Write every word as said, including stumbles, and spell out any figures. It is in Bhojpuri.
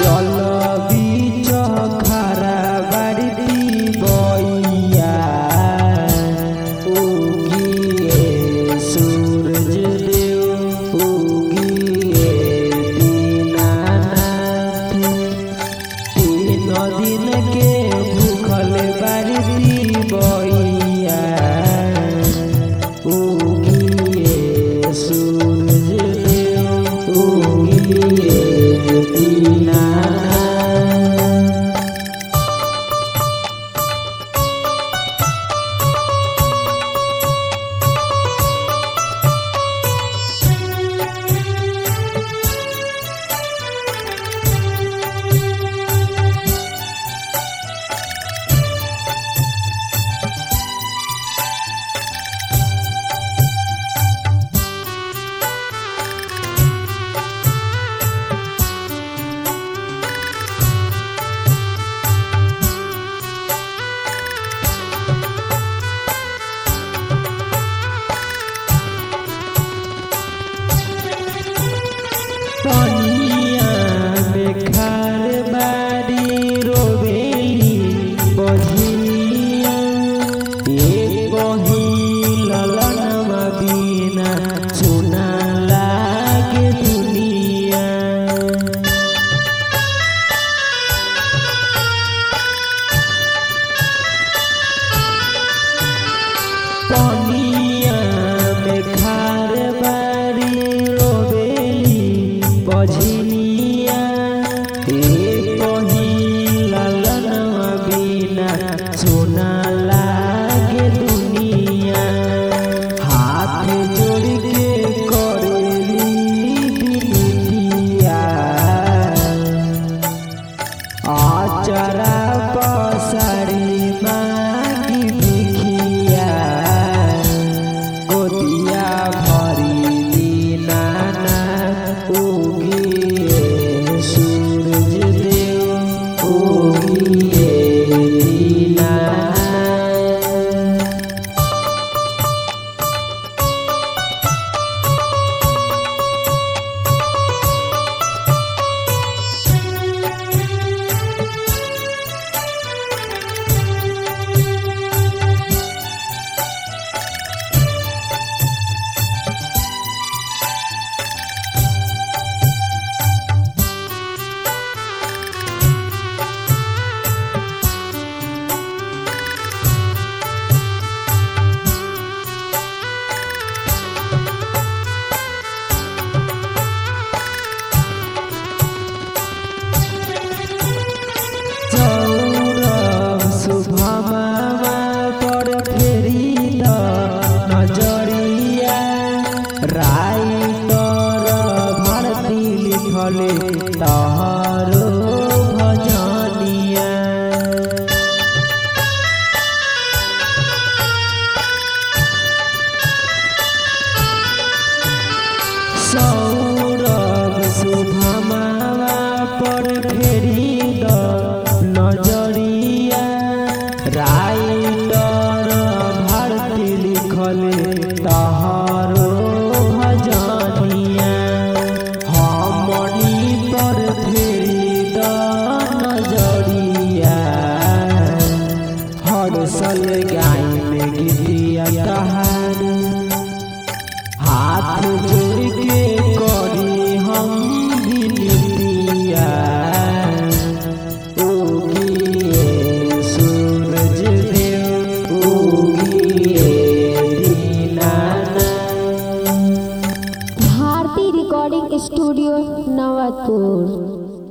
जल बीच खारा बाड़ी बइया उगिए सूरज देव उगिए दीनानाथ तीन दिन के भूखल बाड़ी बइया उगिए सूरज देव उगिए दीनानाथ। पनिया में खार बाड़ी रोवेली बझिया एक ललनवा बिना सुना लागे दुनिया। पनिया में खार बाड़ी रोवेली बझिनिया एक ललनवा बिना सोना लागे दुनिया। हाथ जोड़ के करेली बिनतिया आचरा पसारी मांगी भिखिया गोदिया भरी दीनानाथ उगिए सूरज देव उगिए दीनानाथ। पर फेरी द नजरिया राइटर भारती लिखले तहरो भजनिया। सौरभ शुभमावा पर फेरी द नजरिया राइटर भारती लिखले तहरो भजनिया। हमनी पर फेरी द नजरिया हर सल गाइन गीतिया तहार हाथ जोड़ के करी हम बिनतिया उगिए सूरज देव उगिए दीनानाथ। Bharti recording studio Navapur.